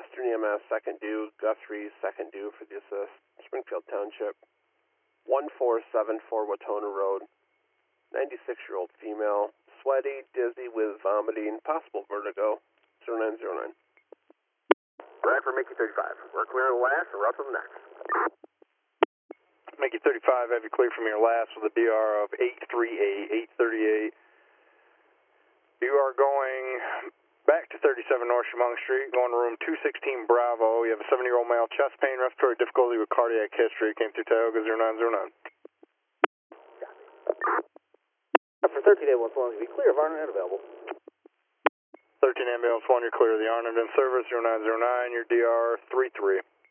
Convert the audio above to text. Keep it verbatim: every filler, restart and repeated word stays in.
Western E M S, second due. Guthrie, second due for the assist. Springfield Township. one four seven four Watona Road. ninety-six-year-old female. Sweaty, dizzy with vomiting, possible vertigo. zero nine zero nine. Right for Mickey thirty-five. We're clear of the last, and we're up to the next. Mickey thirty-five, have you clear from your last with a D R of eight thirty-eight, eight thirty-eight. You are going back to thirty-seven North Chemung Street, going to room two sixteen Bravo. You have a seventy-year-old male, chest pain, respiratory difficulty with cardiac history. Came through Tioga zero nine zero nine. For thirteen ambulance one, be clear of Arnhem and available. thirteen ambulance one, you're clear of the Arnhem and service zero nine zero nine. Your D R three three.